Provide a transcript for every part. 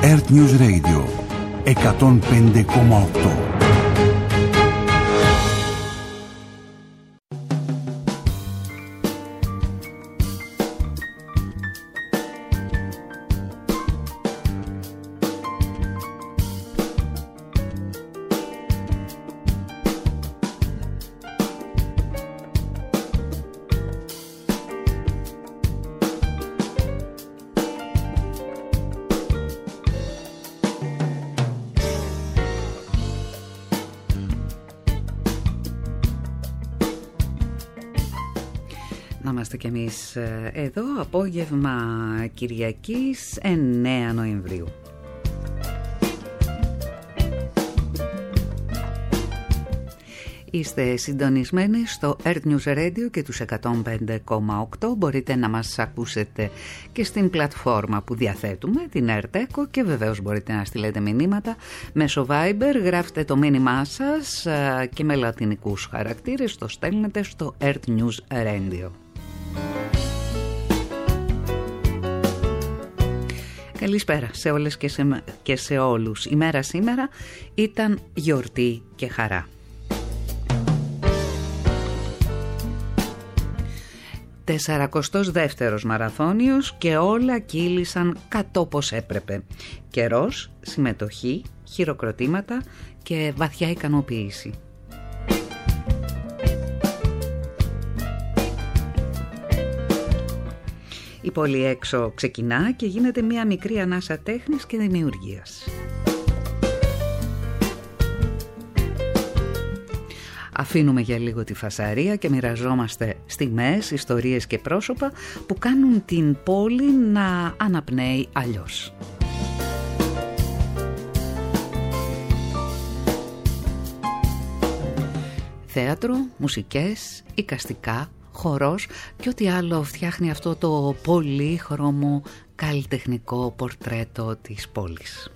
Earth News Radio 105,8. Είμαστε κι εμείς εδώ, απόγευμα Κυριακής 9 Νοεμβρίου. Είστε συντονισμένοι στο Earth News Radio και τους 105,8. Μπορείτε να μας ακούσετε και στην πλατφόρμα που διαθέτουμε, την Earth Echo, και βεβαίως μπορείτε να στείλετε μηνύματα μέσω Viber. Γράφτε το μήνυμά σας και με λατινικούς χαρακτήρες το στέλνετε στο Earth News Radio. Καλησπέρα σε όλες και σε όλους. Η μέρα σήμερα ήταν γιορτή και χαρά. 42ος μαραθώνιος και όλα κύλησαν κατ' όπως έπρεπε. Καιρός, συμμετοχή, χειροκροτήματα και βαθιά ικανοποίηση. Η πόλη έξω ξεκινά και γίνεται μια μικρή ανάσα τέχνης και δημιουργίας. Αφήνουμε για λίγο τη φασαρία και μοιραζόμαστε στιγμές, ιστορίες και πρόσωπα που κάνουν την πόλη να αναπνέει αλλιώς. Θέατρο, μουσικές, εικαστικά, χορός και ό,τι άλλο φτιάχνει αυτό το πολύχρωμο καλλιτεχνικό πορτρέτο της πόλης.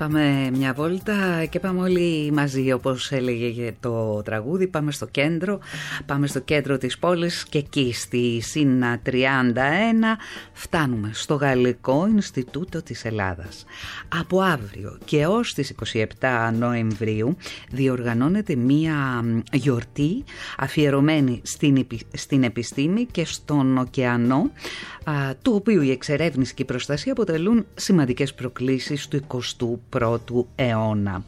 Πάμε μια βόλτα και πάμε όλοι μαζί, όπως έλεγε το τραγούδι. Πάμε στο κέντρο της πόλης και εκεί στη Σύνα 31 φτάνουμε στο Γαλλικό Ινστιτούτο της Ελλάδας. Από αύριο και ως τις 27 Νοεμβρίου διοργανώνεται μια γιορτή αφιερωμένη στην επιστήμη και στον ωκεανό, του οποίου η εξερεύνηση και η προστασία αποτελούν σημαντικές προκλήσεις του 21ου αιώνα.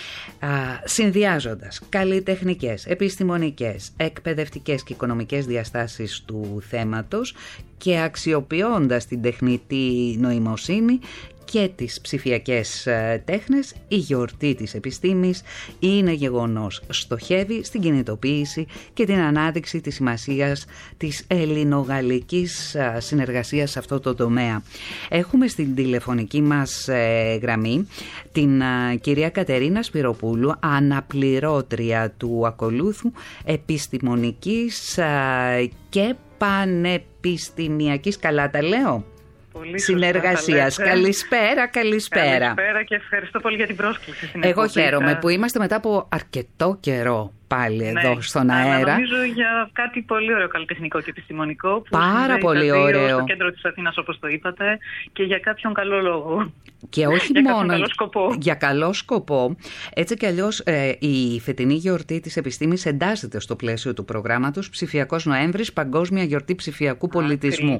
Συνδυάζοντας καλλιτεχνικές, επιστημονικές, εκπαιδευτικές και οικονομικές διαστάσεις του θέματος και αξιοποιώντας την τεχνητή νοημοσύνη και τις ψηφιακές τέχνες, η γιορτή της επιστήμης είναι γεγονός. Στοχεύει στην κινητοποίηση και την ανάδειξη της σημασίας της ελληνογαλλικής συνεργασίας σε αυτό το τομέα. Έχουμε στην τηλεφωνική μας γραμμή την κυρία Κατερίνα Σπυροπούλου, αναπληρώτρια του ακολούθου επιστημονικής και πανεπιστημιακής, καλά τα λέω, συνεργασίας. Καλησπέρα. Καλησπέρα και ευχαριστώ πολύ για την πρόσκληση. Εγώ χαίρομαι που είμαστε μετά από αρκετό καιρό πάλι εδώ στον αέρα. Νομίζω για κάτι πολύ ωραίο καλλιτεχνικό και επιστημονικό. Που πάρα πολύ ωραίο. Στο κέντρο της Αθήνας, όπως το είπατε, και για κάποιον καλό λόγο. Και όχι για μόνο καλό σκοπό. Για καλό σκοπό. Έτσι κι αλλιώς η φετινή γιορτή της επιστήμης εντάσσεται στο πλαίσιο του προγράμματος Ψηφιακός Νοέμβρης, Παγκόσμια Γιορτή Ψηφιακού Πολιτισμού.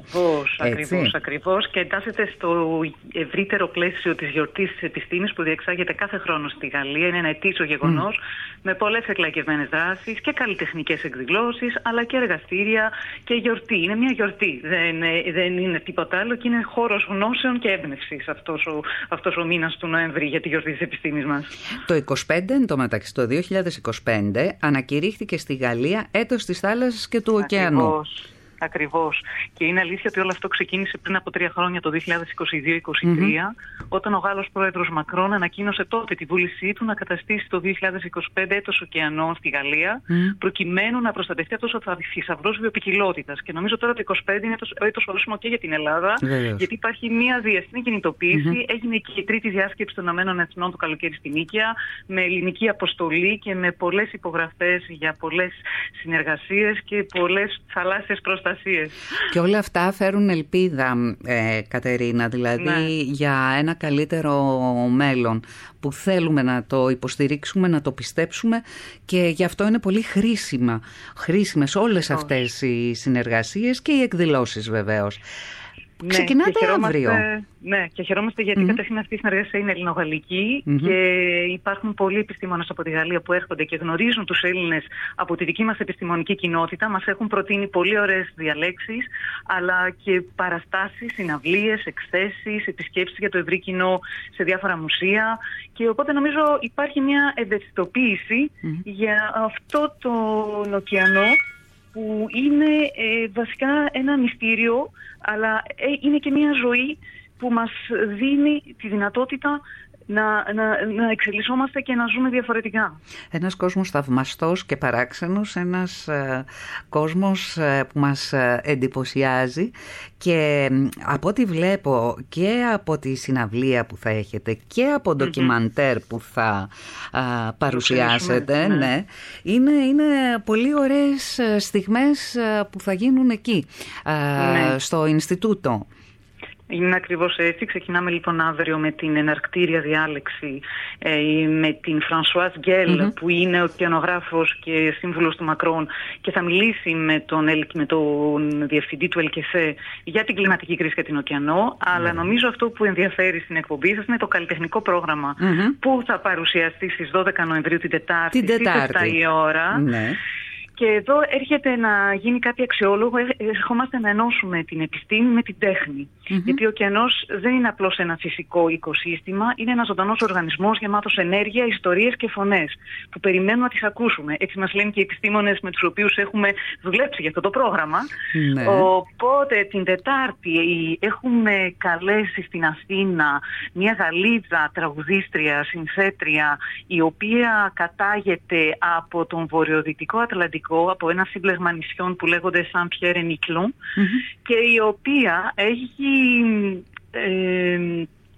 Ακριβώς. Και εντάσσεται στο ευρύτερο πλαίσιο της γιορτής της επιστήμης που διεξάγεται κάθε χρόνο στη Γαλλία. Είναι ένα ετήσιο γεγονός με πολλές εκλαϊκευμένες δράσεις και καλλιτεχνικές εκδηλώσεις, αλλά και εργαστήρια και γιορτή. Είναι μια γιορτή. Δεν είναι τίποτα άλλο και είναι χώρος γνώσεων και έμπνευσης αυτός ο μήνας του Νοέμβρη για τη γιορτή της επιστήμης μας. Το 2025, εν τω μεταξύ, το 2025, ανακηρύχθηκε στη Γαλλία έτος της θάλασσας και του ωκεανού. Ακριβώς. Και είναι αλήθεια ότι όλο αυτό ξεκίνησε πριν από 3 χρόνια, το 2022-2023, όταν ο Γάλλος πρόεδρος Μακρόν ανακοίνωσε τότε τη βούλησή του να καταστήσει το 2025 έτος ωκεανών στη Γαλλία, προκειμένου να προστατευτεί αυτός ο θησαυρός βιοποικιλότητας. Και νομίζω τώρα το 2025 είναι το έτος ορόσημο και για την Ελλάδα, γιατί υπάρχει μια διεθνή κινητοποίηση. Έγινε και η τρίτη διάσκεψη των ΗΕ το καλοκαίρι στη Νίκαια, με ελληνική αποστολή και με πολλές υπογραφές για πολλές συνεργασίες και πολλές θαλάσσιες προστασίες. Και όλα αυτά φέρουν ελπίδα, Κατερίνα, δηλαδή για ένα καλύτερο μέλλον που θέλουμε να το υποστηρίξουμε, να το πιστέψουμε, και γι' αυτό είναι πολύ χρήσιμες όλες αυτές οι συνεργασίες και οι εκδηλώσεις βεβαίως. Ξεκινάτε αύριο. Ναι, και χαιρόμαστε γιατί καταρχήν αυτή η συνεργασία είναι ελληνογαλλική και υπάρχουν πολλοί επιστήμονες από τη Γαλλία που έρχονται και γνωρίζουν τους Έλληνες από τη δική μας επιστημονική κοινότητα. Μας έχουν προτείνει πολύ ωραίες διαλέξεις, αλλά και παραστάσεις, συναυλίες, εκθέσεις, επισκέψεις για το ευρύ κοινό σε διάφορα μουσεία. Και οπότε νομίζω υπάρχει μια ευαισθητοποίηση για αυτό τον ωκεανό, που είναι βασικά ένα μυστήριο, αλλά είναι και μια ζωή που μας δίνει τη δυνατότητα να εξελισσόμαστε και να ζούμε διαφορετικά. Ένας κόσμος θαυμαστός και παράξενος, ένας κόσμος που μας εντυπωσιάζει, και από ό,τι βλέπω και από τη συναυλία που θα έχετε και από ντοκιμαντέρ που θα παρουσιάσετε, είναι πολύ ωραίες στιγμές που θα γίνουν εκεί, στο Ινστιτούτο. Είναι ακριβώς έτσι. Ξεκινάμε λοιπόν αύριο με την εναρκτήρια διάλεξη με την Φρανσουάζ Γκέλ, που είναι ωκεανογράφος και σύμβουλος του Μακρόν, και θα μιλήσει με τον διευθυντή του ΕΛΚΕΣΕ για την κλιματική κρίση και την ωκεανό. Αλλά νομίζω αυτό που ενδιαφέρει στην εκπομπή σας είναι το καλλιτεχνικό πρόγραμμα που θα παρουσιαστεί στις 12 Νοεμβρίου την Τετάρτη στις 7 η ώρα. Και εδώ έρχεται να γίνει κάτι αξιόλογο. Ερχόμαστε να ενώσουμε την επιστήμη με την τέχνη. Γιατί ο ωκεανός δεν είναι απλώς ένα φυσικό οικοσύστημα, είναι ένας ζωντανός οργανισμός γεμάτος ενέργεια, ιστορίες και φωνές που περιμένουμε να τις ακούσουμε. Έτσι μας λένε και οι επιστήμονες με τους οποίους έχουμε δουλέψει για αυτό το πρόγραμμα. Οπότε την Τετάρτη έχουμε καλέσει στην Αθήνα μια Γαλλίδα τραγουδίστρια, συνθέτρια, η οποία κατάγεται από τον βορειοδυτικό Ατλαντικό, από ένα σύμπλεγμα νησιών που λέγονται Σαν Πιέρ εν Ικλόν, και η οποία έχει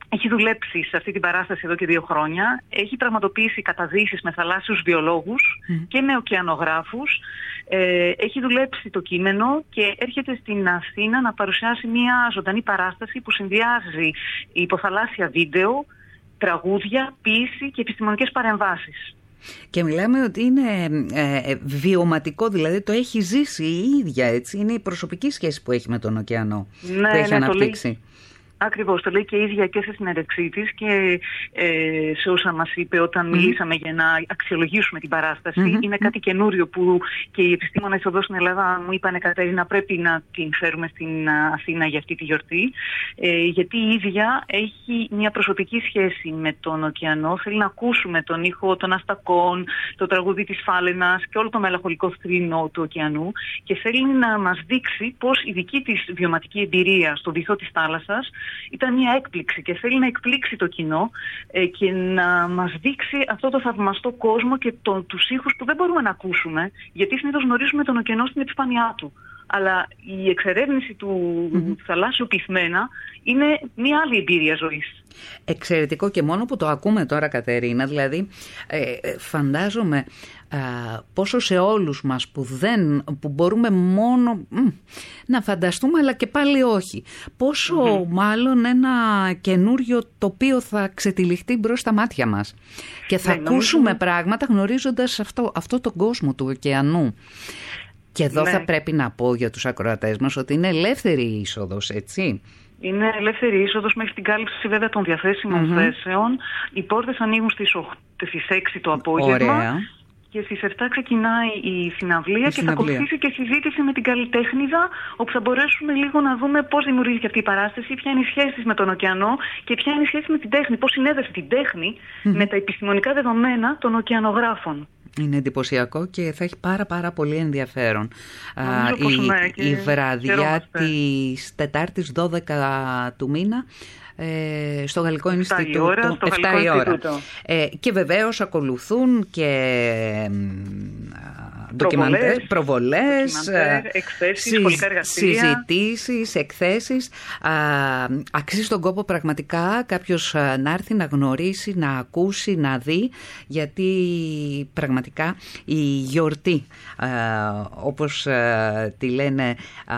έχει δουλέψει σε αυτή την παράσταση εδώ και 2 χρόνια. Έχει πραγματοποιήσει καταδύσεις με θαλάσσιους βιολόγους και με ωκεανογράφους. Έχει δουλέψει το κείμενο και έρχεται στην Αθήνα να παρουσιάσει μια ζωντανή παράσταση που συνδυάζει υποθαλάσσια βίντεο, τραγούδια, ποίηση και επιστημονικές παρεμβάσεις. Και μιλάμε ότι είναι βιωματικό, δηλαδή το έχει ζήσει η ίδια, έτσι. Είναι η προσωπική σχέση που έχει με τον ωκεανό, που έχει αναπτύξει. Ακριβώς, το λέει και η ίδια και σε συνέντευξή της και σε όσα μας είπε όταν μιλήσαμε για να αξιολογήσουμε την παράσταση. Είναι κάτι καινούριο που και οι επιστήμονες εδώ στην Ελλάδα μου είπανε, Κατερίνα, πρέπει να την φέρουμε στην Αθήνα για αυτή τη γιορτή. Γιατί η ίδια έχει μια προσωπική σχέση με τον ωκεανό. Θέλει να ακούσουμε τον ήχο των αστακών, το τραγούδι της φάλαινας και όλο το μελαγχολικό θρήνο του ωκεανού. Και θέλει να μας δείξει πώς η δική της βιωματική εμπειρία στον βυθό της θάλασσας ήταν μια έκπληξη και θέλει να εκπλήξει το κοινό και να μας δείξει αυτό το θαυμαστό κόσμο και τους ήχους που δεν μπορούμε να ακούσουμε, γιατί συνήθως γνωρίζουμε τον ωκεανό στην επιφάνειά του. Αλλά η εξερεύνηση του θαλάσσιου πυθμένα είναι μια άλλη εμπειρία ζωής. Εξαιρετικό, και μόνο που το ακούμε τώρα, Κατερίνα, δηλαδή φαντάζομαι πόσο σε όλους μας που μπορούμε μόνο να φανταστούμε, αλλά και πάλι όχι, πόσο μάλλον ένα καινούριο τοπίο θα ξετυλιχτεί μπρος στα μάτια μας και θα ακούσουμε πράγματα γνωρίζοντας αυτό τον κόσμο του ωκεανού. Και εδώ θα πρέπει να πω για τους ακροατές μας ότι είναι ελεύθερη η είσοδος, έτσι. Είναι ελεύθερη είσοδος μέχρι την κάλυψη βέβαια των διαθέσιμων θέσεων. Οι πόρτες ανοίγουν στις 6 το απόγευμα. Ωραία. Και στις 7 ξεκινάει η συναυλία και θα ακολουθήσει και συζήτηση με την καλλιτέχνηδα, όπου θα μπορέσουμε λίγο να δούμε πώς δημιουργήθηκε αυτή η παράσταση, ποια είναι η σχέση της με τον ωκεανό και ποια είναι η σχέση με την τέχνη, πώς συνέδεσε την τέχνη με τα επιστημονικά δεδομένα των ωκεανογράφων. Είναι εντυπωσιακό και θα έχει πάρα πολύ ενδιαφέρον. Η βραδιά της Τετάρτης 12 του μήνα στο Γαλλικό Ινστιτούτο, 7 η ώρα. Και βεβαίως ακολουθούν και προβολές, εκθέσεις, σχολικά εργαστήρια, συζητήσεις, εκθέσεις. Αξίζει τον κόπο πραγματικά κάποιος να έρθει να γνωρίσει, να ακούσει, να δει, γιατί πραγματικά η γιορτή, όπως τη λένε,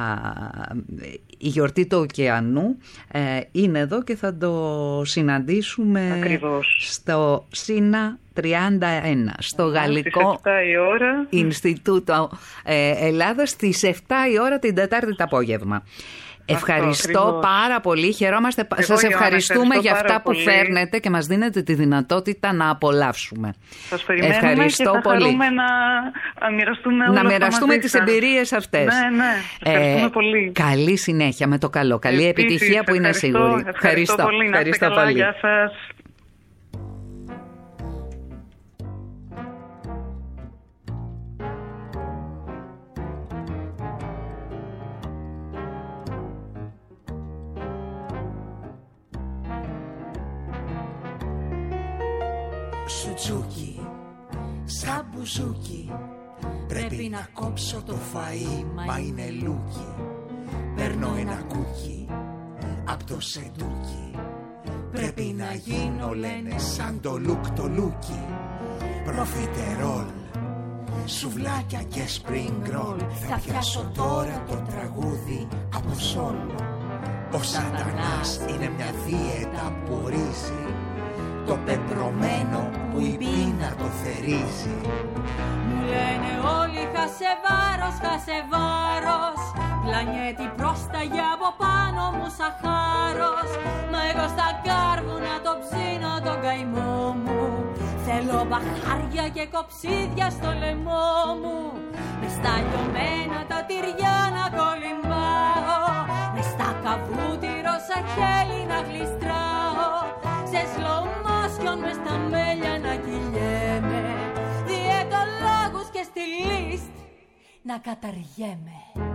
η γιορτή του ωκεανού είναι εδώ και θα το συναντήσουμε στο ΣΥΝΑ 31, στο Γαλλικό Ινστιτούτο Ελλάδας στις 7 η ώρα την Τετάρτη το απόγευμα. Ευχαριστώ πάρα πολύ, χαιρόμαστε. Σας ευχαριστούμε για αυτά που φέρνετε και μας δίνετε τη δυνατότητα να απολαύσουμε. Σας περιμένουμε. Ευχαριστώ και θα πολύ. Να μοιραστούμε τις εμπειρίες αυτές. Ναι. Ευχαριστούμε πολύ. Καλή συνέχεια με το καλό. Καλή επιτυχία που είναι σίγουρη. Ευχαριστώ πολύ. Ευχαριστώ πολύ. Γεια σας. Σουτζούκι, σαν μπουζούκι, πρέπει να κόψω το φαΐ, μα είναι λούκι. Παίρνω ένα κούκι απ' το σεντούκι, πρέπει να γίνω, λένε, σαν το λουκ το λούκι. Προφιτερόλ, σουβλάκια και spring roll, θα πιάσω τώρα το τραγούδι από σόλ. Ο σατανάς είναι μια δίαιτα που ορίζει το πεπρωμένο που η πείνα το θερίζει. Μου λένε όλοι χάσε βάρος, πλανιέτη πρόσταγε από πάνω μου σαχάρος. Μα εγώ στα κάρβουνα το ψήνω τον καημό μου, θέλω μπαχάρια και κοψίδια στο λαιμό μου. Μες στα λιωμένα τα τυριά να κολυμπάω, μες στα καβούτυρο σαν χέλη να γλιστράω, σε slow motion μες στα μέλια να κυλιέμαι, διαιτολόγους και στη λίστ να καταργέμαι.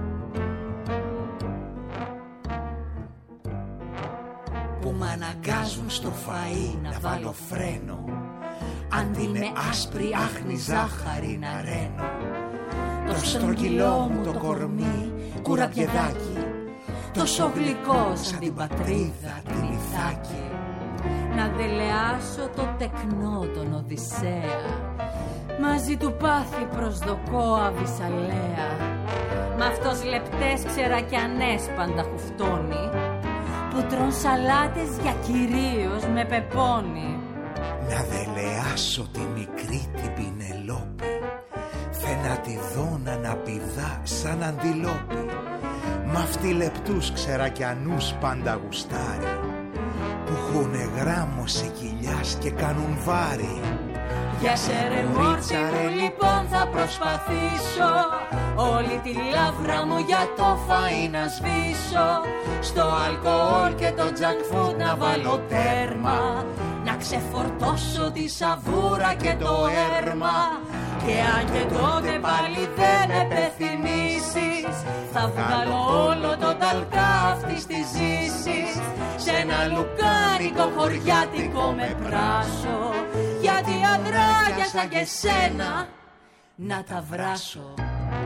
Που μ' αναγκάζουν στο φαΐ να βάλω φρένο, αν είναι άσπρη άχνη ζάχαρη να ραίνω. Το στρογγυλό μου το κορμί κουραμπιεδάκι, τόσο γλυκό σαν την πατρίδα την Ιθάκη. να δελεάσω το τεκνό τον Οδυσσέα. Μαζί του πάθη προσδοκώ Αβυσσαλέα. Μ' αυτός λεπτές ξερακιανές πάντα χουφτώνει, που τρων σαλάτες για κυρίως με πεπόνι. Να δελεάσω τη μικρή την Πινελόπη, θε να τη δω να αναπηδά σαν αντιλόπη. Μ' αυτή λεπτούς ξερακιανούς πάντα γουστάρει, που χουνε γράμμωση κοιλιάς και κάνουν βάρη. Για σερεμόρτσι μου λοιπόν θα προσπαθήσω όλη τη λαύρα μου για το φαΐ να σβήσω. Στο αλκοόλ και το junk food να βάλω τέρμα, να ξεφορτώσω τη σαβούρα και το έρμα. Και αν και τότε πάλι δεν με πεθυμίσεις, θα βγάλω όλο το ταλκά αυτής της ζήσης σε ένα λουκάνικο χωριάτικο με πράσο, γιατί αδράκια σαν και σένα να τα βράσω.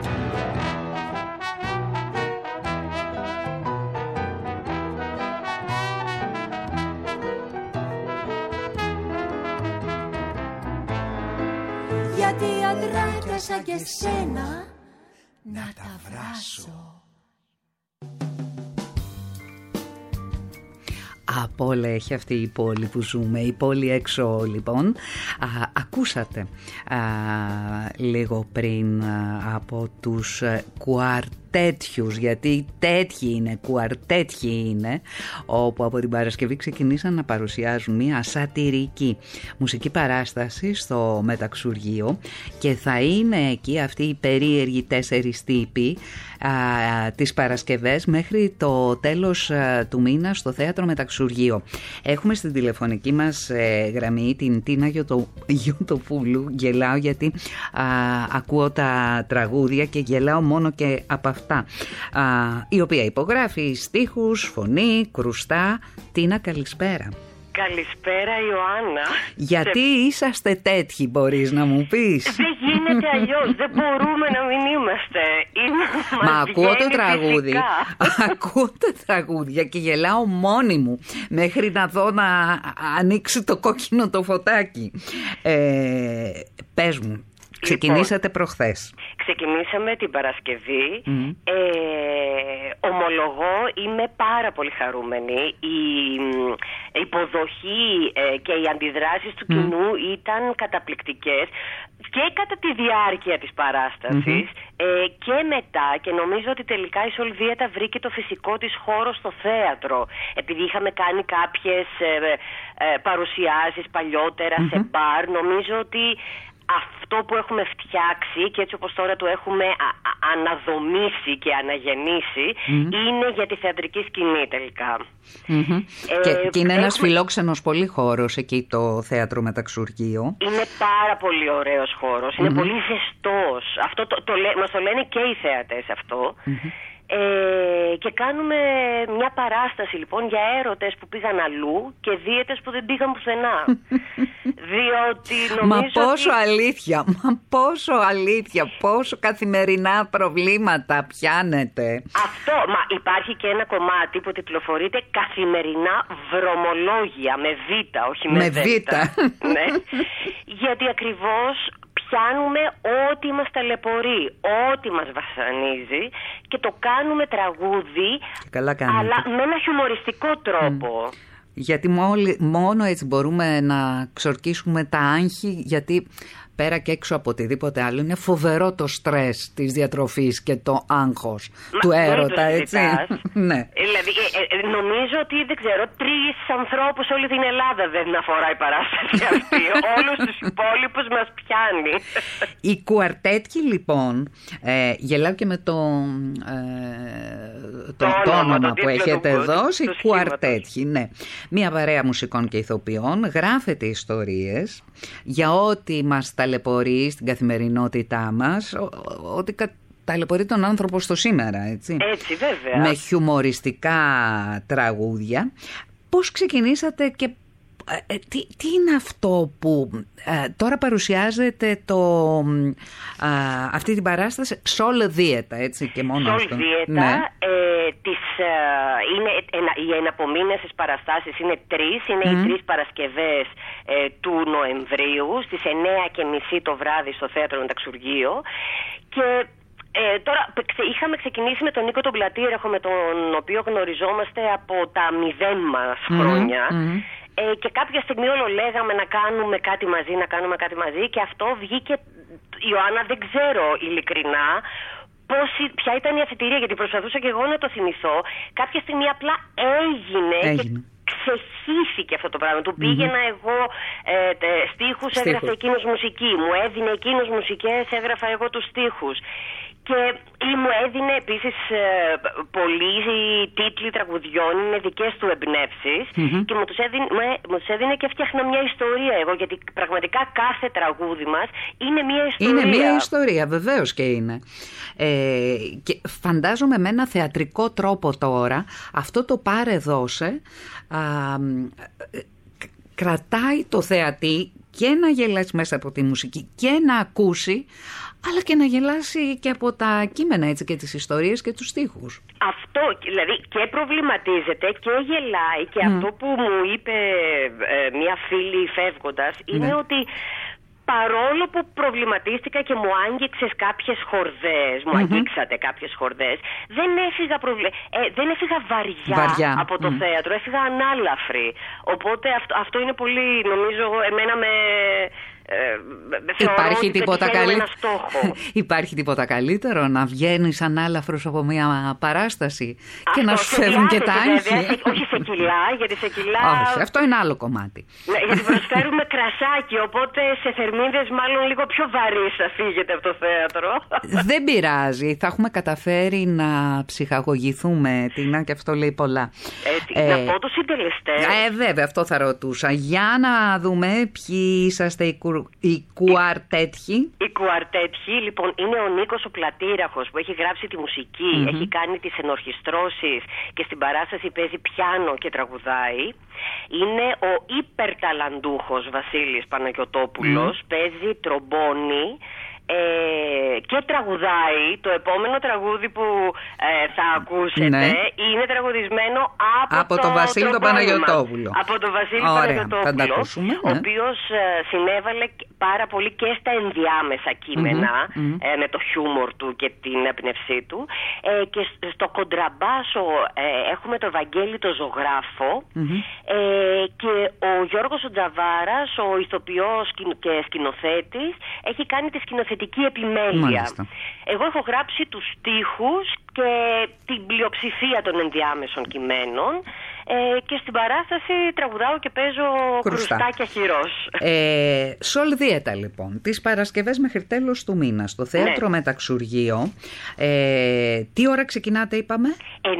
Γιατί αδράκια σαν και σένα να τα βράσω. Από όλα έχει αυτή η πόλη που ζούμε, η πόλη έξω λοιπόν. Ακούσατε λίγο πριν από τους κουαρτέτιους, γιατί τέτοιοι είναι, κουαρτέτιοι είναι, όπου από την Παρασκευή ξεκινήσαν να παρουσιάζουν μια σατυρική μουσική παράσταση στο Μεταξουργείο και θα είναι εκεί αυτοί οι περίεργοι 4 τύποι τις Παρασκευές μέχρι το τέλος του μήνα στο Θέατρο Μεταξουργείο. Έχουμε στην τηλεφωνική μας γραμμή την Τίνα Γιωτοπούλου. Γελάω γιατί ακούω τα τραγούδια και γελάω μόνο και από αυτά, η οποία υπογράφει στίχους, φωνή, κρουστά. Τίνα, καλησπέρα. Καλησπέρα Ιωάννα. Γιατί είσαστε τέτοιοι, μπορείς να μου πεις? Δεν γίνεται αλλιώς, δεν μπορούμε να μην είμαστε. Μα ακούω το τραγούδι, ακούω τα τραγούδια και γελάω μόνη μου μέχρι να δω να ανοίξει το κόκκινο το φωτάκι. Πες μου, ξεκινήσατε προχθές. Ξεκινήσαμε την Παρασκευή. Ομολογώ, είμαι πάρα πολύ χαρούμενη. Η υποδοχή και οι αντιδράσεις του κοινού ήταν καταπληκτικές και κατά τη διάρκεια της παράστασης και μετά, και νομίζω ότι τελικά η Σολβίατα βρήκε το φυσικό της χώρο στο θέατρο, επειδή είχαμε κάνει κάποιες παρουσιάσεις παλιότερα σε μπαρ. Νομίζω ότι αυτό που έχουμε φτιάξει και έτσι όπως τώρα το έχουμε αναδομήσει και αναγεννήσει είναι για τη θεατρική σκηνή τελικά. Και είναι ένας φιλόξενος πολύ χώρος εκεί το Θέατρο Μεταξουργείο. Είναι πάρα πολύ ωραίος χώρος, είναι πολύ ζεστός. Αυτό μας το λένε και οι θεατές αυτό. Και κάνουμε μια παράσταση λοιπόν για έρωτες που πήγαν αλλού και δίαιτες που δεν πήγαν πουθενά. Διότι νομίζω πόσο αλήθεια, πόσο αλήθεια, πόσο καθημερινά προβλήματα πιάνετε. Αυτό, μα υπάρχει και ένα κομμάτι που τιτλοφορείται καθημερινά βρωμολόγια με β, όχι με β. Ναι. Γιατί ακριβώς πιάνουμε ό,τι μας ταλαιπωρεί, ό,τι μας βασανίζει και το κάνουμε τραγούδι, αλλά με ένα χιουμοριστικό τρόπο. Γιατί μόνο έτσι μπορούμε να ξορκίσουμε τα άγχη, γιατί πέρα και έξω από οτιδήποτε άλλο είναι φοβερό το στρες της διατροφής και το άγχος του έρωτα, έτσι. Ναι. Δηλαδή, νομίζω ότι, δεν ξέρω, 3 ανθρώπους όλη την Ελλάδα δεν αφορά η παράσταση αυτή. Όλους τους υπόλοιπους μας πιάνει. Οι κουαρτέτιοι, λοιπόν, γελάω και με το όνομα που έχετε δώσει, κουαρτέτιοι, ναι. Μια παρέα μουσικών και ηθοποιών γράφεται ιστορίες για ό,τι μας ταλαιπωρεί στην καθημερινότητά μας, ότι ταλαιπωρεί τον άνθρωπο στο σήμερα, έτσι. Έτσι, βέβαια. Με χιουμοριστικά τραγούδια. Πώς ξεκινήσατε και Τι είναι αυτό που τώρα παρουσιάζεται αυτή την παράσταση Sol Dieta, έτσι και μόνο αυτό. Sol Dieta, ναι. Οι εναπομείνεσες παραστάσεις είναι 3, είναι οι 3 Παρασκευές του Νοεμβρίου στις 9:30 το βράδυ στο Θέατρο Μεταξουργείο. Και τώρα είχαμε ξεκινήσει με τον Νίκο τον Πλατήραχο, με τον οποίο γνωριζόμαστε από τα 0 μας χρόνια. Και κάποια στιγμή όλο λέγαμε να κάνουμε κάτι μαζί, και αυτό βγήκε, Ιωάννα, δεν ξέρω ειλικρινά ποια ήταν η αφετηρία, γιατί προσπαθούσα και εγώ να το θυμηθώ. Κάποια στιγμή απλά έγινε. Και ξεχύθηκε αυτό το πράγμα. Του πήγαινα εγώ στίχους, έγραφε εκείνος μουσική, μου έδινε εκείνος μουσικές, έγραφα εγώ τους στίχους. Και μου έδινε επίσης πολλοί τίτλοι τραγουδιών, είναι δικές του εμπνεύσεις, και μου τους έδινε και έφτιαχνα μια ιστορία εγώ, γιατί πραγματικά κάθε τραγούδι μας είναι μια ιστορία. Είναι μια ιστορία, βεβαίως και είναι. Και φαντάζομαι με ένα θεατρικό τρόπο τώρα, αυτό το πάρε δώσε, κρατάει το θεατή και να γελάσει μέσα από τη μουσική και να ακούσει, αλλά και να γελάσει και από τα κείμενα, έτσι, και τις ιστορίες και τους στίχους. Αυτό, δηλαδή, και προβληματίζεται και γελάει, και αυτό που μου είπε μια φίλη φεύγοντας είναι ότι παρόλο που προβληματίστηκα και μου άγγιξες κάποιες χορδές, μου αγγίξατε κάποιες χορδές, δεν έφυγα βαριά από το θέατρο, έφυγα ανάλαφρη. Οπότε αυτό είναι πολύ, νομίζω, εμένα με... Υπάρχει τίποτα καλύτερο να βγαίνεις ανάλαφρος από μια παράσταση και να σου φεύγουν και τα άγχη? Όχι σε κιλά, γιατί σε κιλά... Όχι, αυτό είναι άλλο κομμάτι. Ναι, γιατί προσφέρουμε κρασάκι, οπότε σε θερμίδες μάλλον λίγο πιο βαρύς θα φύγετε από το θέατρο. Δεν πειράζει, θα έχουμε καταφέρει να ψυχαγωγηθούμε, Τίνα, και αυτό λέει πολλά. Να πω τους συντελεστές. Βέβαια, αυτό θα ρωτούσα. Για να δούμε ποιοι είσαστε οι κουαρτέτχοι. Οι κουαρτέτχοι, λοιπόν, είναι ο Νίκος ο Πλατήραχος που έχει γράψει τη μουσική, έχει κάνει τις ενορχιστρώσεις και στην παράσταση παίζει πιάνο και τραγουδάει. Είναι ο υπερταλαντούχος Βασίλης Παναγιωτόπουλος, παίζει τρομπόνι και τραγουδάει. Το επόμενο τραγούδι που θα ακούσετε είναι τραγουδισμένο από τον Βασίλη τον Παναγιωτόπουλο. Από τον Βασίλη Παναγιωτόπουλο, ο οποίος συνέβαλε πάρα πολύ και στα ενδιάμεσα κείμενα, με το χιούμορ του και την έμπνευσή του. Και στο κοντραμπάσο έχουμε το Ευαγγέλη το ζωγράφο, και ο Γιώργος ο Τζαβάρας, ο ηθοποιός και σκηνοθέτης, έχει κάνει τη σκηνοθετική επιμέλεια. Εγώ έχω γράψει τους στίχους και την πλειοψηφία των ενδιάμεσων κειμένων, και στην παράσταση τραγουδάω και παίζω κρουστάκια χειρός. Sol Dieta, λοιπόν, τις Παρασκευές μέχρι τέλος του μήνα στο Θέατρο Μεταξουργείο. Τι ώρα ξεκινάτε, είπαμε?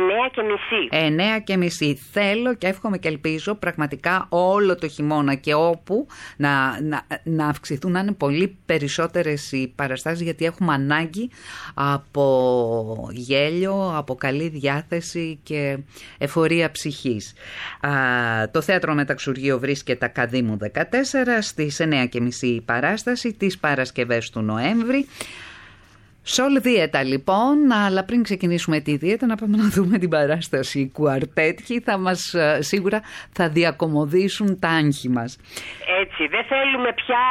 9:30. 9:30. Θέλω και εύχομαι και ελπίζω πραγματικά όλο το χειμώνα και όπου να αυξηθούν, να είναι πολύ περισσότερες οι παραστάσεις, γιατί έχουμε ανάγκη από γέλιο, από καλή διάθεση και εφορία ψυχής. Το Θέατρο Μεταξουργείο βρίσκεται Ακαδήμου 14, στις 9:30 η παράσταση, τις Παρασκευές του Νοέμβρη. Sol Dieta, λοιπόν, αλλά πριν ξεκινήσουμε τη δίαιτα να πάμε να δούμε την παράσταση. Οι κουαρτέτχοι σίγουρα θα διακομωδήσουν τα άγχη μας. Έτσι, δεν θέλουμε πια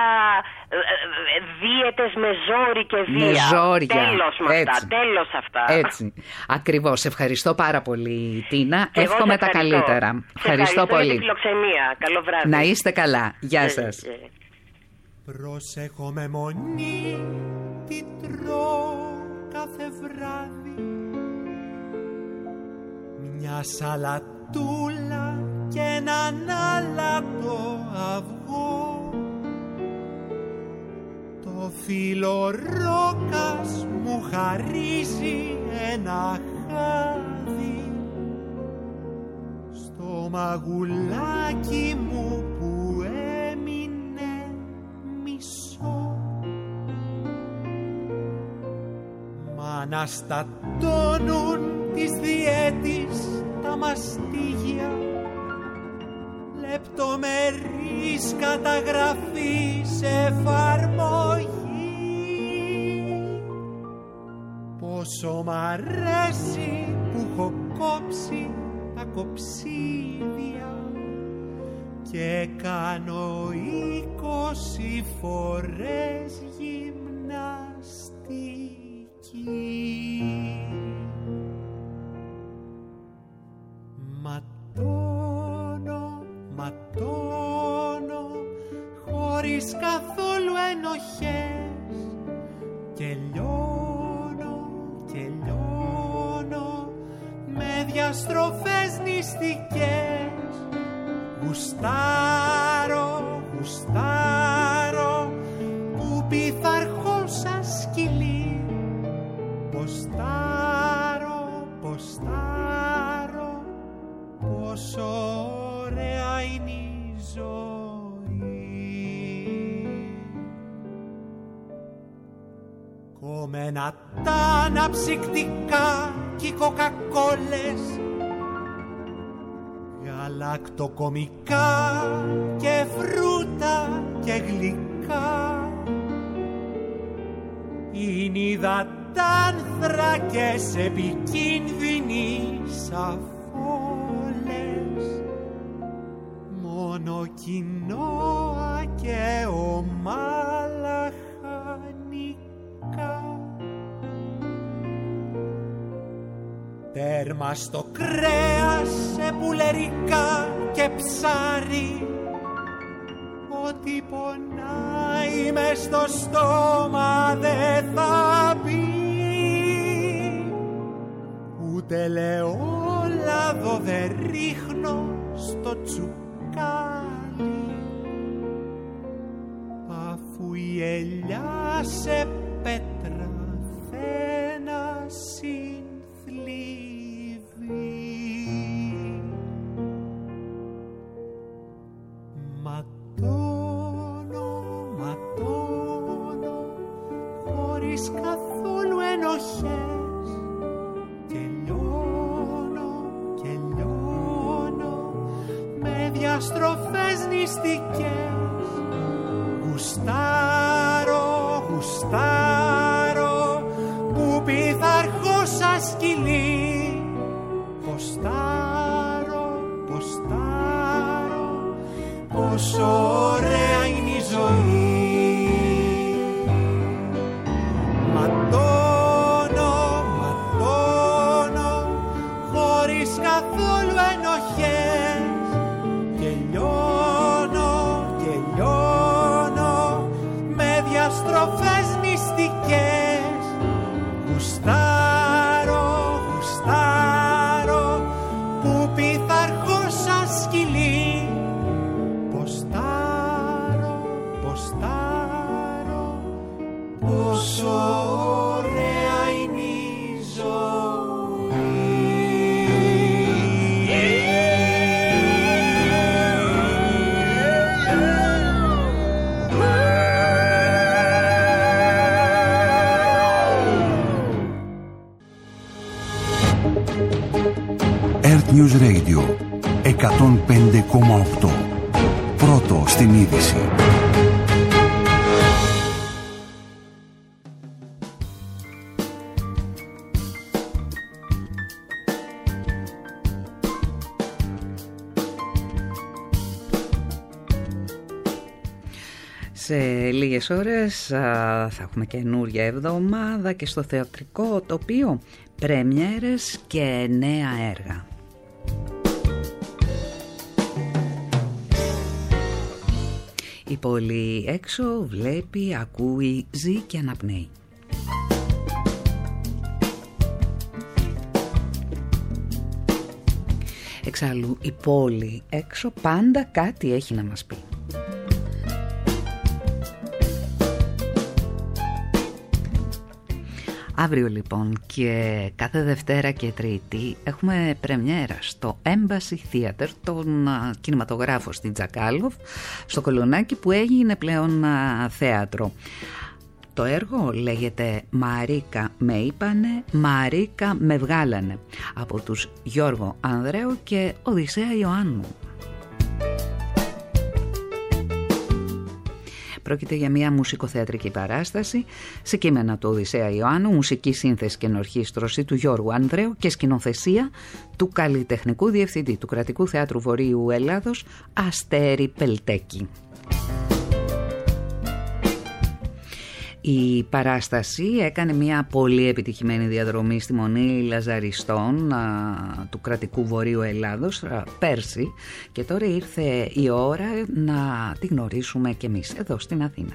δίαιτες με ζόρι και βία. Με ζόρια. Τέλος με αυτά, τέλος αυτά. Έτσι, ακριβώς. Ευχαριστώ πάρα πολύ, Τίνα. Εύχομαι τα καλύτερα. Ευχαριστώ πολύ. Για τη φιλοξενία. Καλό βράδυ. Να είστε καλά. Γεια σας. Προσέχω με μονή, τι τρώω κάθε βράδυ. Μια σαλατούλα και έναν άλατο αυγό. Το φύλλο ρόκας μου χαρίζει ένα χάδι. Στο μαγουλάκι μου που έμεινε μισό. Μ' αναστατώνουν τις διέτης τα μαστίγια. λεπτομερής καταγραφής εφαρμογή. Πόσο μ' αρέσει που έχω κόψει τα κοψίδια και κάνω 20 φορές γυμναστική. Ματώνω χωρίς καθόλου ενοχές και λιώνω με διαστροφές νηστικές. Γουστάρω που πειθαρχώ σαν σκυλί. Ποστάρω πόσο ωραία είναι η ζωή. Κομμένα τα αναψυκτικά κι οι κοκακόλες, γαλακτοκομικά και φρούτα και γλυκά. Είναι υδατάνθρακες επικίνδυνοι σαφόλες, μόνο κοινόα και ομάλα χανικά. Τέρμα στο κρέας, σε πουλερικά και ψάρι, ό,τι πονάει μες στο στόμα δε θα μπει. Ούτε ελαιόλαδο δε ρίχνω στο τσουκάλι, αφού η ελιά σε πέτρα θένα συνθλίβει. Ματώνω χωρίς καθόλου ενοχές και λιώνω με διαστροφές νηστικές. Γουστάρω που πειθαρχώ σαν σκυλί. Ποστάρω πόσο ωραία είναι η ζωή. Ματώνω χωρίς καθόλου ενοχές και λιώνω με διαστροφές νηστικές. Γουστάρω που πειθαρχώ σαν σκυλί. Ποστάρω πόσο ωραία είναι η ζωή. Earth News Radio 105,8. Πρώτο στην είδηση. Σε λίγες ώρες θα έχουμε καινούρια εβδομάδα και στο θεατρικό τοπίο πρεμιέρες και νέα έργα. Η πόλη έξω βλέπει, ακούει, ζει και αναπνέει. Εξάλλου η πόλη έξω πάντα κάτι έχει να μας πει. Αύριο λοιπόν και κάθε Δευτέρα και Τρίτη έχουμε πρεμιέρα στο Embassy Theater, τον κινηματογράφο στην Τζακάλοφ, στο Κολονάκι που έγινε πλέον θέατρο. Το έργο λέγεται «Μαρίκα με είπανε, Μαρίκα με βγάλανε» από τους Γιώργο Ανδρέου και Οδυσσέα Ιωάννου. Πρόκειται για μια μουσικοθεατρική παράσταση σε κείμενα του Οδυσσέα Ιωάννου, μουσική σύνθεση και ενορχήστρωση του Γιώργου Ανδρέου και σκηνοθεσία του καλλιτεχνικού διευθυντή του Κρατικού Θεάτρου Βορείου Ελλάδος, Αστέρη Πελτέκη. Η παράσταση έκανε μια πολύ επιτυχημένη διαδρομή στη Μονή Λαζαριστών του Κρατικού Βορείου Ελλάδος πέρσι και τώρα ήρθε η ώρα να τη γνωρίσουμε κι εμείς εδώ στην Αθήνα.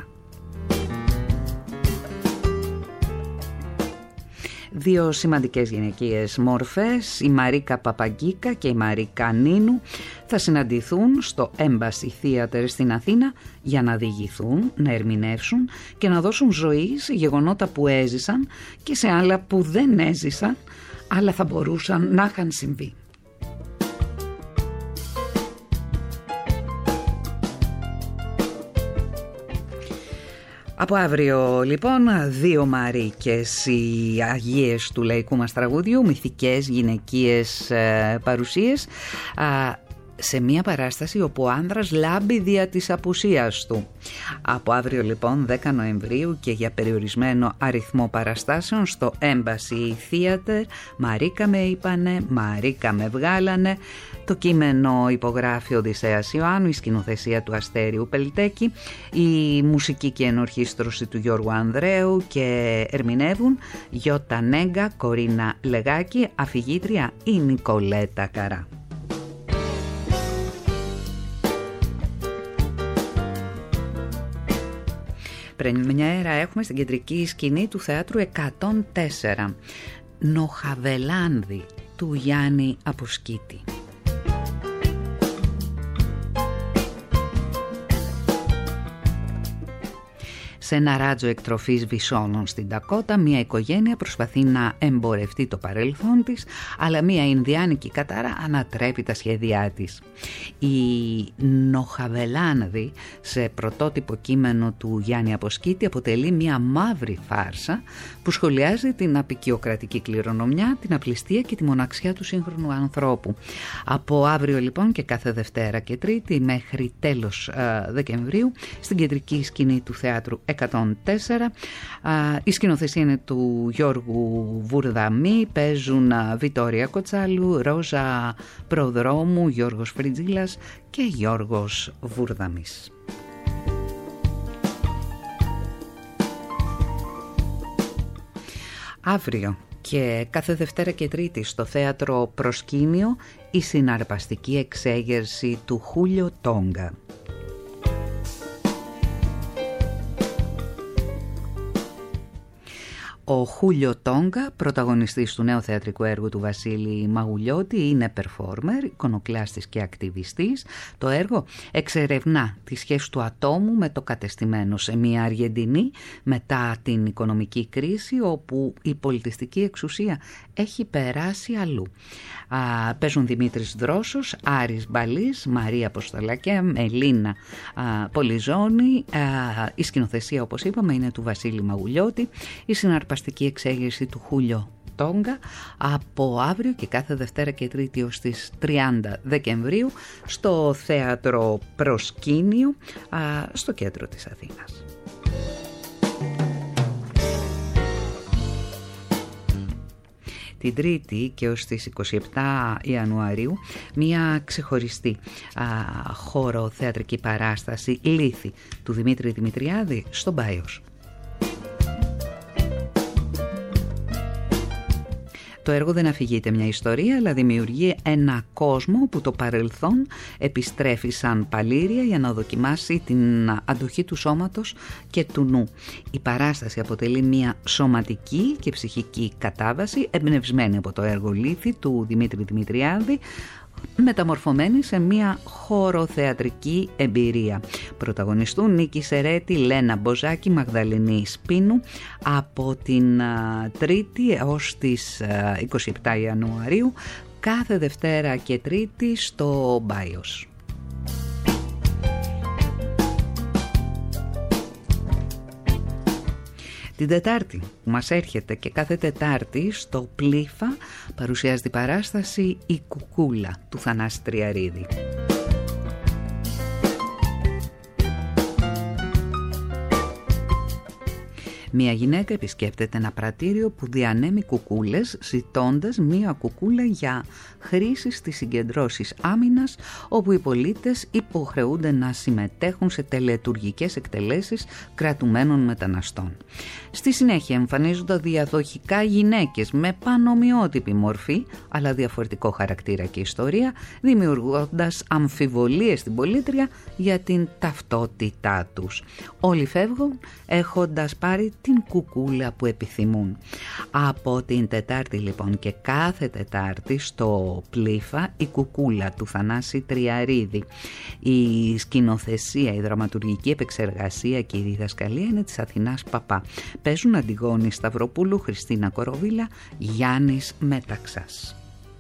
Δύο σημαντικές γυναικείες μόρφες, η Μαρίκα Παπαγκίκα και η Μαρίκα Νίνου, θα συναντηθούν στο Embassy Theater στην Αθήνα για να διηγηθούν, να ερμηνεύσουν και να δώσουν ζωή σε γεγονότα που έζησαν και σε άλλα που δεν έζησαν, αλλά θα μπορούσαν να είχαν συμβεί. Από αύριο λοιπόν δύο Μαρίκες, οι Αγίες του λαϊκού μας τραγουδιού, μυθικές γυναικείες παρουσίες σε μια παράσταση όπου ο άνδρας λάμπει δια της απουσίας του. Από αύριο λοιπόν 10 Νοεμβρίου και για περιορισμένο αριθμό παραστάσεων στο Embassy Theater, Μαρίκα με είπανε, Μαρίκα με βγάλανε. Το κείμενο υπογράφει ο Οδυσσέας Ιωάννου, η σκηνοθεσία του Αστέριου Πελτέκη, η μουσική και ενορχήστρωση του Γιώργου Ανδρέου και ερμηνεύουν Γιώτα Νέγκα, Κορίνα Λεγάκη, αφηγήτρια η Νικολέτα Καρά. Πρεμιέρα έχουμε στην κεντρική σκηνή του Θεάτρου 104, Νοχαβελάνδη του Γιάννη Αποσκήτη. Σε ένα ράτζο εκτροφής βυσώνων στην Ντακότα, μια οικογένεια προσπαθεί να εμπορευτεί το παρελθόν της, αλλά μια Ινδιάνικη κατάρα ανατρέπει τα σχέδιά της. Η Νοχαβελάνδη, σε πρωτότυπο κείμενο του Γιάννη Αποσκήτη, αποτελεί μια μαύρη φάρσα που σχολιάζει την απικιοκρατική κληρονομιά, την απληστία και τη μοναξιά του σύγχρονου ανθρώπου. Από αύριο λοιπόν και κάθε Δευτέρα και Τρίτη μέχρι τέλος Δεκεμβρίου στην κεντρική σκηνή του Θεάτρου 104. Η σκηνοθεσία είναι του Γιώργου Βουρδαμή, παίζουν Βιτόρια Κοτσάλου, Ρόζα Προδρόμου, Γιώργος Φριτζίλας και Γιώργος Βουρδαμής. Αύριο και κάθε Δευτέρα και Τρίτη στο Θέατρο Προσκήνιο η συναρπαστική εξέγερση του Χούλιο Τόγκα. Ο Χούλιο Τόγκα, πρωταγωνιστής του νέου θεατρικού έργου του Βασίλη Μαγουλιώτη, είναι performer, εικονοκλάστης και ακτιβιστής. Το έργο εξερευνά τη σχέση του ατόμου με το κατεστημένο σε μια Αργεντινή μετά την οικονομική κρίση, όπου η πολιτιστική εξουσία έχει περάσει αλλού. Παίζουν Δημήτρης Δρόσος, Άρης Μπαλής, Μαρία Αποστολάκια, Μελίνα Πολυζώνη. Η σκηνοθεσία, όπως είπαμε, είναι του Βασίλη Μαγουλιώτη. Η συναρπαστική εξέγερση του Χούλιο Τόγκα από αύριο και κάθε Δευτέρα και Τρίτη ως τις 30 Δεκεμβρίου στο Θέατρο Προσκήνιο στο κέντρο της Αθήνας. Την Τρίτη και ως τις 27 Ιανουαρίου μια ξεχωριστή χώρο θεατρική παράσταση, Λύθη, του Δημήτρη Δημητριάδη στον Πάιος. Το έργο δεν αφηγείται μια ιστορία, αλλά δημιουργεί ένα κόσμο που το παρελθόν επιστρέφει σαν παλήρια για να δοκιμάσει την αντοχή του σώματος και του νου. Η παράσταση αποτελεί μια σωματική και ψυχική κατάβαση εμπνευσμένη από το έργο Λύθη του Δημήτρη Δημητριάδη, μεταμορφωμένη σε μια χωροθεατρική εμπειρία. Πρωταγωνιστούν Νίκη Σερέτη, Λένα Μποζάκη, Μαγδαληνή Σπίνου από την Τρίτη έως τις 27 Ιανουαρίου κάθε Δευτέρα και Τρίτη στο Μπάιος. Την Τετάρτη που μας έρχεται και κάθε Τετάρτη στο Πλήφα παρουσιάζεται η παράσταση «Η Κουκούλα» του Θανάση Τριαρίδη. Μια γυναίκα επισκέπτεται ένα πρατήριο που διανέμει κουκούλες, ζητώντας μια κουκούλα για χρήση στις συγκεντρώσεις άμυνας, όπου οι πολίτες υποχρεούνται να συμμετέχουν σε τελετουργικές εκτελέσεις κρατουμένων μεταναστών. Στη συνέχεια εμφανίζονται διαδοχικά γυναίκες με πανομοιότυπη μορφή, αλλά διαφορετικό χαρακτήρα και ιστορία, δημιουργώντας αμφιβολίες στην πολίτρια για την ταυτότητά τους. Όλοι φεύγουν έχοντας πάρει την κουκούλα που επιθυμούν. Από την Τετάρτη λοιπόν και κάθε Τετάρτη στο Πλήφα η κουκούλα του Θανάση Τριαρίδη. Η σκηνοθεσία, η δραματουργική επεξεργασία και η διδασκαλία είναι της Αθηνάς Παπά. Παίζουν Αντιγόνη Σταυροπούλου, Χριστίνα Κοροβίλα, Γιάννης Μέταξας.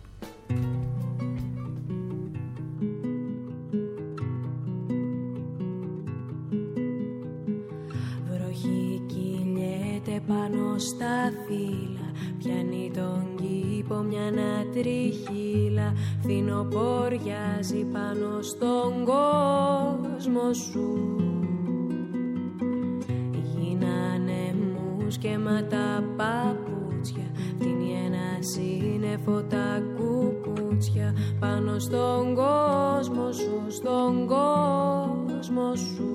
Βροχή κυλιέται πάνω στα φύλλα, πιάνει τον κήπο μια ανατριχύλα, φθινοποριάζει πάνω στον κόσμο σου. Γίνανε μουσκέματα παπούτσια, φτύνει ένα σύννεφο τα κουκούτσια, πάνω στον κόσμο σου, στον κόσμο σου.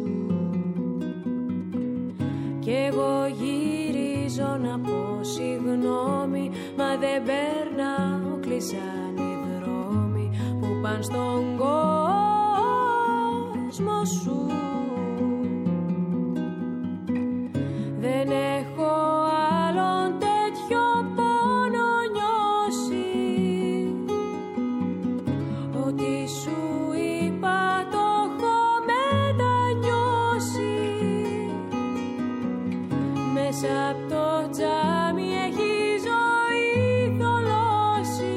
Κι εγώ γυρίζω να πω συγγνώμη, μα δεν περνάω, κλείσαν οι δρόμοι που πάνε στον κόσμο σου. Δεν έχω άλλον τέτοιο πόνο νιώσει, ότι σου είπα το έχω μετανιώσει. Μέσα απ' το τζάμι έχει ζωή θολώσει,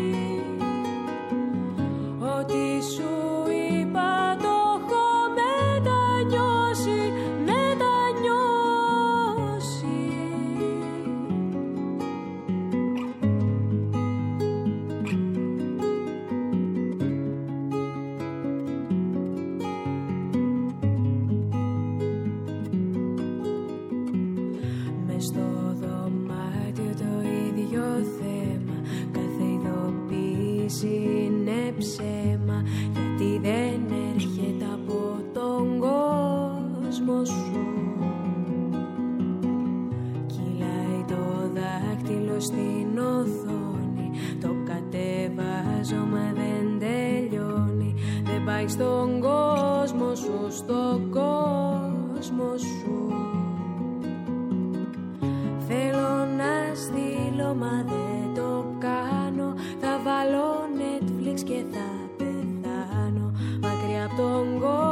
ότι σου είπα το έχω μετανιώσει, μετανιώσει. Μες στο δωμάτιο το ίδιο θέμα, κάθε ειδοποίηση είναι ψέμα, γιατί δεν έρχεται από τον κόσμο σου. Κυλάει το δάχτυλο στην οθόνη, το κατεβάζω μα δεν τελειώνει, δεν πάει στον κόσμο σου, στον κόσμο σου. Θέλω να στείλω μα δεν το κάνω, θα βάλω Netflix και θα πεθάνω μακριά από τον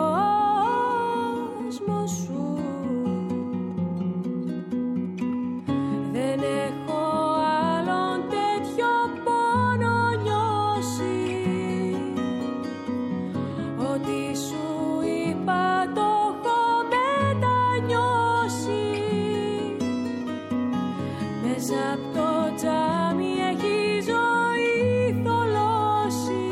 κόσμο σου. Δεν έχω άλλον τέτοιο πόνο νιώσει, ότι σου είπα το έχω μετανιώσει. Μέσα απ' το τζάμι έχει ζωή θολώσει,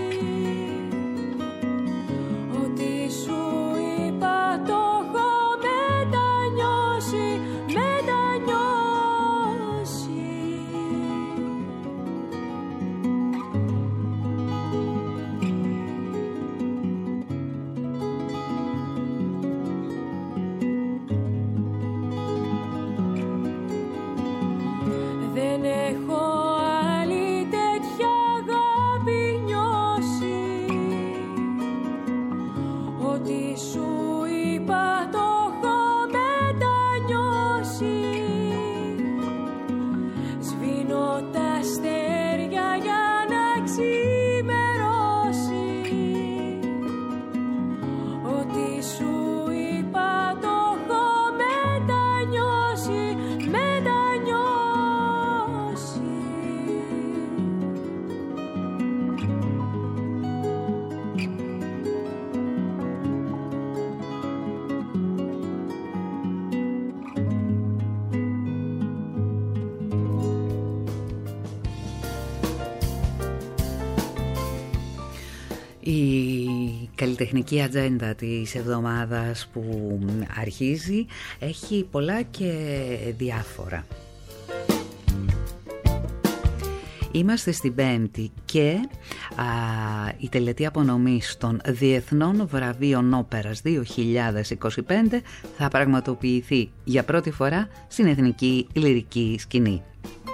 ότι σου είπα το έχω μετανιώσει, μετανιώσει. Δεν έχω άλλη τέτοια αγάπη νιώσει, ότι σου είπα το έχω μετανιώσει. Σβήνω τα αστέρια για να ξημερώσει, ότι σου είπα το έχω μετανιώσει, μετανιώσει. καλλιτεχνική ατζέντα της εβδομάδας που αρχίζει έχει πολλά και διάφορα. Είμαστε στην Πέμπτη και η τελετή απονομής των Διεθνών Βραβείων Όπερας 2025 θα πραγματοποιηθεί για πρώτη φορά στην Εθνική Λυρική Σκηνή.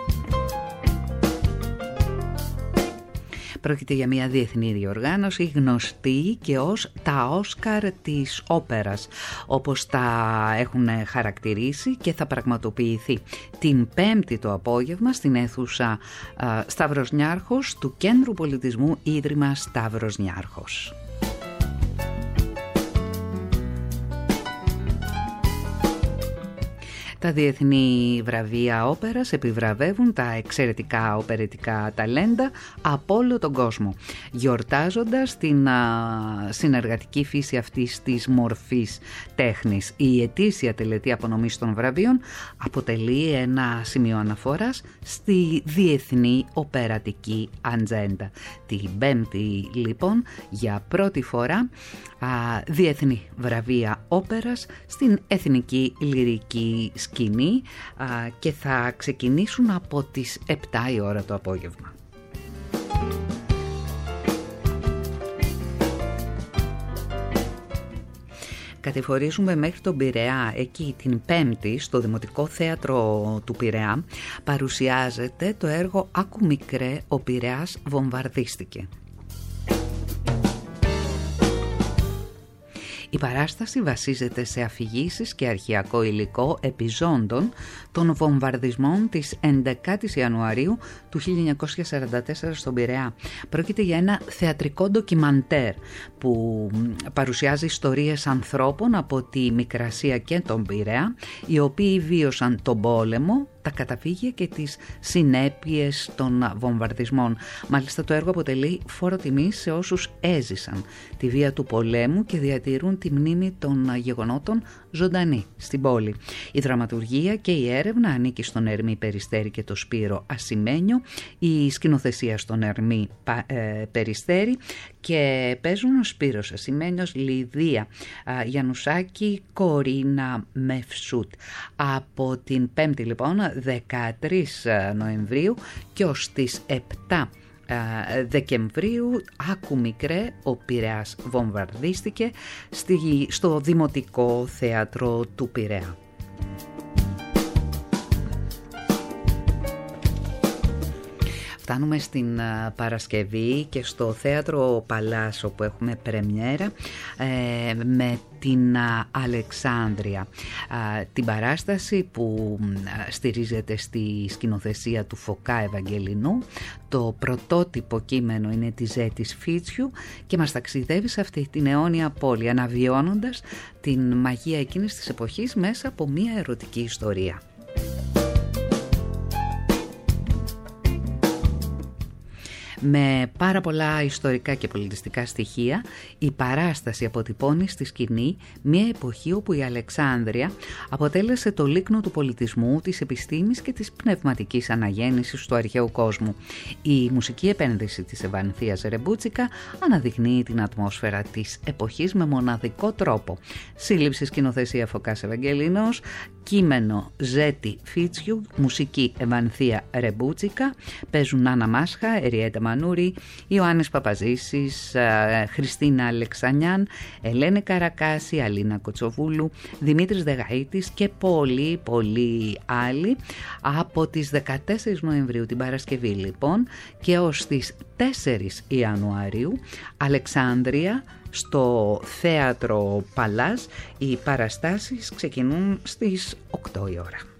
Πρόκειται για μια διεθνή διοργάνωση γνωστή και ως τα Όσκαρ της όπερας, όπως τα έχουν χαρακτηρίσει, και θα πραγματοποιηθεί την Πέμπτη το απόγευμα στην αίθουσα Σταύρος Νιάρχος του Κέντρου Πολιτισμού Ίδρυμα Σταύρος Νιάρχος. Τα διεθνή βραβεία όπερας επιβραβεύουν τα εξαιρετικά οπερετικά ταλέντα από όλο τον κόσμο, γιορτάζοντας την συνεργατική φύση αυτής της μορφής τέχνης. Η ετήσια τελετή απονομής των βραβείων αποτελεί ένα σημείο αναφοράς στη διεθνή οπερατική ατζέντα. Την Πέμπτη λοιπόν για πρώτη φορά διεθνή βραβεία όπερας στην Εθνική Λυρική Σκηνή και θα ξεκινήσουν από τις 7 η ώρα το απόγευμα. Κατηφορίζουμε μέχρι τον Πειραιά. Εκεί την Πέμπτη στο Δημοτικό Θέατρο του Πειραιά παρουσιάζεται το έργο «Άκου μικρέ, ο Πειραιάς βομβαρδίστηκε». Η παράσταση βασίζεται σε αφηγήσεις και αρχαιακό υλικό επιζώντων των βομβαρδισμών της 11ης Ιανουαρίου του 1944 στον Πειραιά. Πρόκειται για ένα θεατρικό ντοκιμαντέρ που παρουσιάζει ιστορίες ανθρώπων από τη Μικρασία και τον Πειραιά, οι οποίοι βίωσαν τον πόλεμο, τα καταφύγια και τις συνέπειες των βομβαρδισμών. Μάλιστα το έργο αποτελεί φόρο τιμής σε όσους έζησαν τη βία του πολέμου και διατηρούν τη μνήμη των γεγονότων ζωντανή στην πόλη. Η δραματουργία και η έρευνα ανήκει στον Ερμή Περιστέρη και το Σπύρο Ασημένιο, η σκηνοθεσία στον Ερμή Περιστέρη, και παίζουν ο Σπύρος Ασημένιος, Λιδία Γιαννουσάκη, Κορίνα Μεφσούτ. Από την 5η λοιπόν 13 Νοεμβρίου και ως τις 7 Δεκεμβρίου, «Άκου μικρέ, ο Πειραιάς βομβαρδίστηκε» στο Δημοτικό Θέατρο του Πειραιά. Φτάνουμε στην Παρασκευή και στο Θέατρο Παλάσο που έχουμε πρεμιέρα με την Αλεξάνδρεια. Την παράσταση που στηρίζεται στη σκηνοθεσία του Φωκά Ευαγγελινού. Το πρωτότυπο κείμενο είναι της Ζέτης Φίτσιου και μας ταξιδεύει σε αυτή την αιώνια πόλη, αναβιώνοντας την μαγεία εκείνης της εποχής μέσα από μια ερωτική ιστορία. Με πάρα πολλά ιστορικά και πολιτιστικά στοιχεία, η παράσταση αποτυπώνει στη σκηνή μια εποχή όπου η Αλεξάνδρεια αποτέλεσε το λίκνο του πολιτισμού, της επιστήμης και της πνευματικής αναγέννησης του αρχαίου κόσμου. Η μουσική επένδυση της Ευανθίας Ρεμπούτσικα αναδεικνύει την ατμόσφαιρα της εποχής με μοναδικό τρόπο. Σύλληψη σκηνοθεσία Φωκάς Ευαγγελινός, κείμενο Ζέτη Φίτσιου, μουσική Ευανθία Ρεμπούτσικα, παίζουν Άννα Μάσχα, Εριέτα Μανούρη, Ιωάννης Παπαζήσης, Χριστίνα Αλεξανιάν, Ελένη Καρακάση, Αλίνα Κοτσοβούλου, Δημήτρης Δεγαΐτης και πολλοί άλλοι. Από τις 14 Νοεμβρίου την Παρασκευή λοιπόν και ως τις 4 Ιανουαρίου, Αλεξάνδρεια, στο Θέατρο Παλάς. Οι παραστάσεις ξεκινούν στις 8 η ώρα.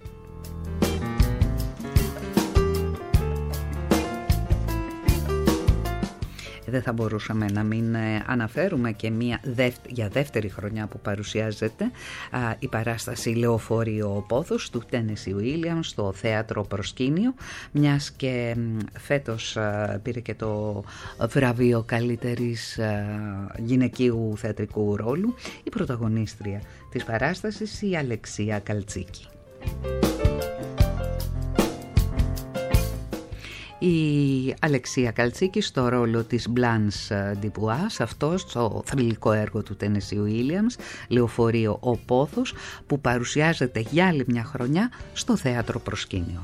Δεν θα μπορούσαμε να μην αναφέρουμε και για δεύτερη χρονιά που παρουσιάζεται η παράσταση Λεωφορείο Πόθος του Τένεσι Ουίλιαμ στο Θέατρο Προσκήνιο, μιας και φέτος πήρε και το βραβείο καλύτερης γυναικείου θεατρικού ρόλου η πρωταγωνίστρια της παράστασης, η Αλεξία Καλτσίκη. Η Αλεξία Καλτσίκη στο ρόλο της Μπλάνς Ντιπουά, σε αυτό το θρυλικό έργο του Τένεσι Ουίλιαμς, Λεωφορείο Ο Πόθος, που παρουσιάζεται για άλλη μια χρονιά στο θέατρο προσκήνιο.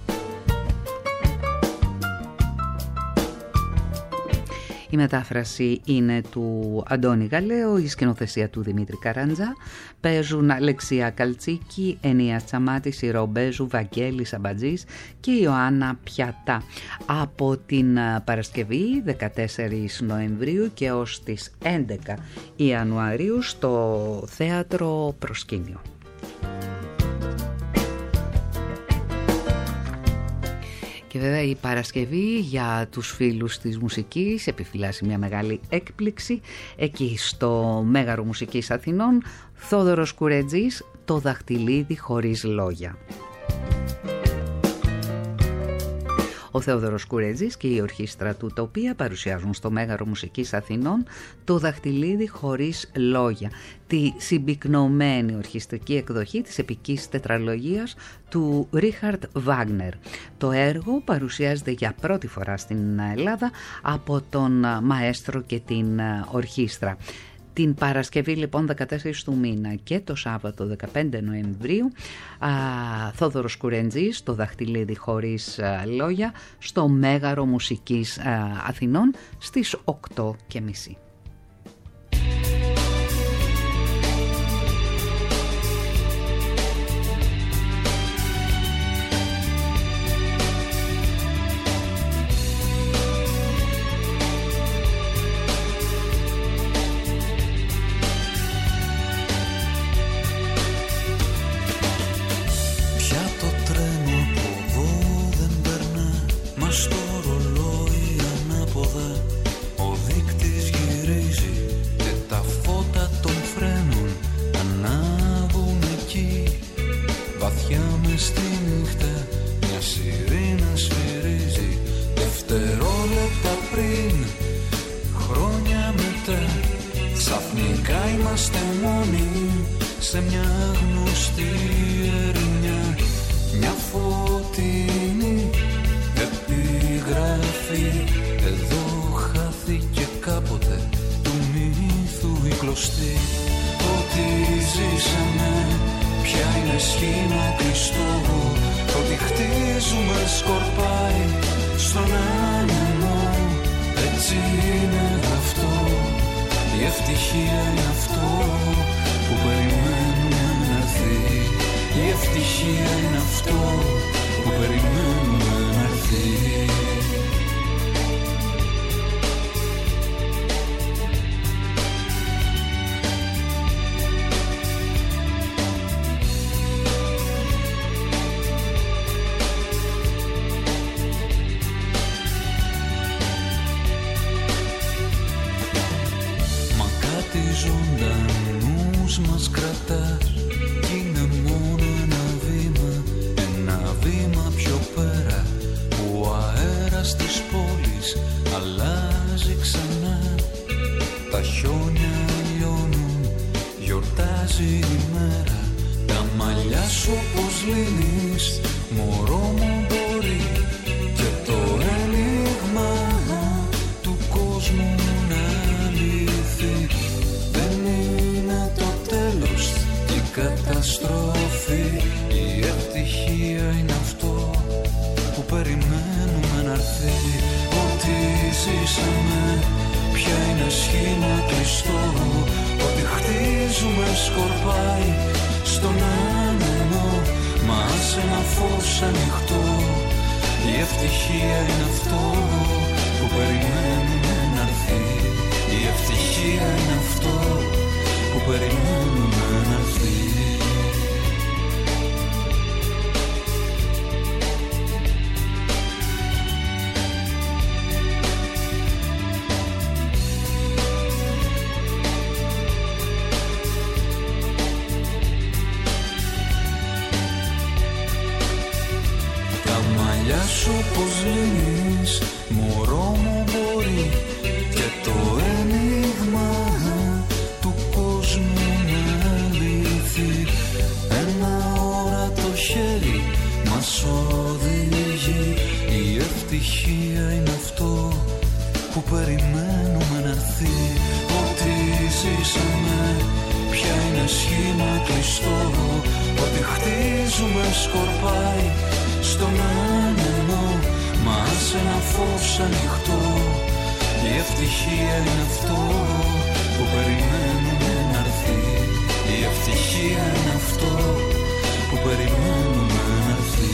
Η μετάφραση είναι του Αντώνη Γαλέο, η σκηνοθεσία του Δημήτρη Καράντζα. Παίζουν Αλεξία Καλτσίκη, Ενία Τσαμάτης, Ηρώ Μπέζου, Βαγγέλης Σαμπατζής και Ιωάννα Πιατά. Από την Παρασκευή 14 Νοεμβρίου και ως τις 11 Ιανουαρίου στο θέατρο προσκήνιο. Και βέβαια η Παρασκευή για τους φίλους της μουσικής επιφυλάσσει μια μεγάλη έκπληξη. Εκεί στο Μέγαρο Μουσικής Αθηνών, Θόδωρος Κουρετζής, το δαχτυλίδι χωρίς λόγια. Ο Θεόδωρος Κουρετζής και η ορχήστρα του Τοπία παρουσιάζουν στο Μέγαρο Μουσικής Αθηνών το δαχτυλίδι χωρίς λόγια, τη συμπυκνωμένη ορχιστρική εκδοχή της επικής τετραλογίας του Ρίχαρντ Βάγνερ. Το έργο παρουσιάζεται για πρώτη φορά στην Ελλάδα από τον μαέστρο και την ορχήστρα. Την Παρασκευή λοιπόν 14 του μήνα και το Σάββατο 15 Νοεμβρίου, Θόδωρος Κουρετζής, το δαχτυλίδι χωρίς λόγια, στο Μέγαρο Μουσικής Αθηνών στις 8:30. Μας οδηγεί η ευτυχία. ευτυχία είναι αυτό που περιμένουμε να έρθει. Ό,τι ζήσαμε πια είναι σχήμα κλειστό. Ό,τι χτίζουμε σκορπάει στον άνεμο. Μα σε ένα φως ανοιχτό. Η ευτυχία είναι αυτό που περιμένουμε να έρθει. Η ευτυχία είναι αυτό που περιμένουμε να έρθει.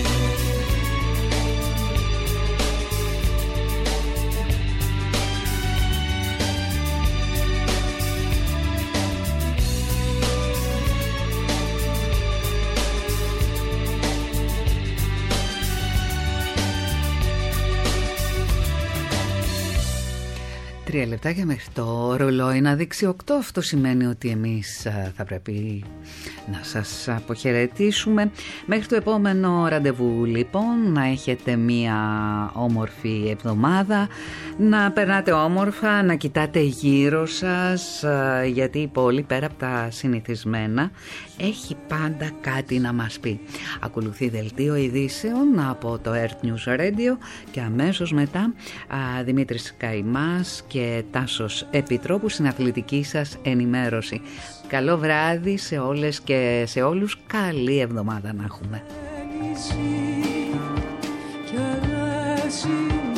Τρία λεπτάκια μέχρι το ρολόι να δείξει 8. Αυτό σημαίνει ότι εμείς θα πρέπει να σας αποχαιρετήσουμε. Μέχρι το επόμενο ραντεβού λοιπόν, να έχετε μία όμορφη εβδομάδα, να περνάτε όμορφα, να κοιτάτε γύρω σας, γιατί η πόλη πέρα από τα συνηθισμένα έχει πάντα κάτι να μας πει. Ακολουθεί δελτίο ειδήσεων από το Earth News Radio και αμέσως μετά Δημήτρης Καϊμάς και Τάσος Επιτρόπου στην αθλητική σας ενημέρωση. Καλό βράδυ σε όλες και σε όλους. Καλή εβδομάδα να έχουμε.